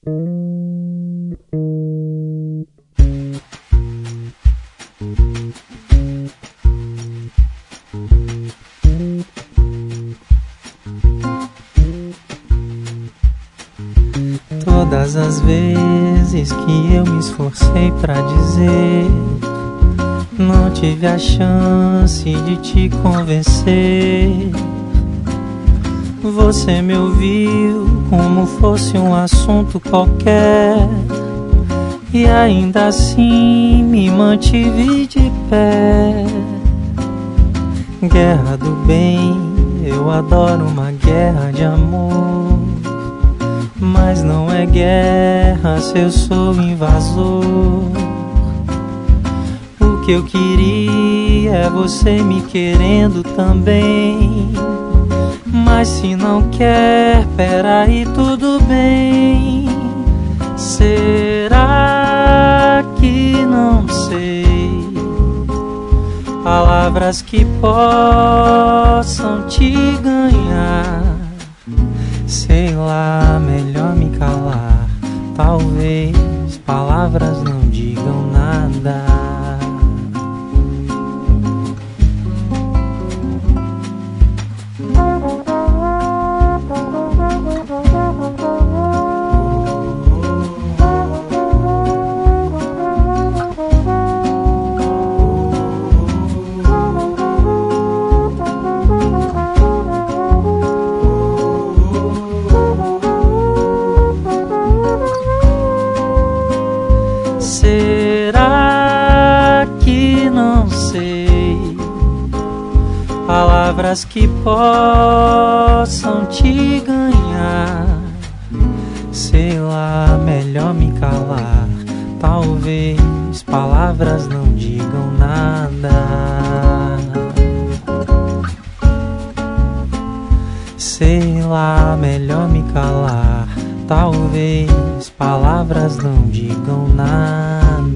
Todas as vezes que eu me esforcei pra dizer, não tive a chance de te convencer. Você me ouviu como fosse um assunto qualquer, e ainda assim me mantive de pé. Guerra do bem, eu adoro uma guerra de amor, mas não é guerra se eu sou invasor. O que eu queria é você me querendo também, mas se não quer, peraí, tudo bem. Será que não sei palavras que possam te ganhar? Sei lá, melhor me calar. Talvez palavras não digam nada. Será que não sei palavras que possam te ganhar? Sei lá, melhor me calar. Talvez palavras não digam nada. Sei lá, melhor me calar. Talvez palavras não digam nada.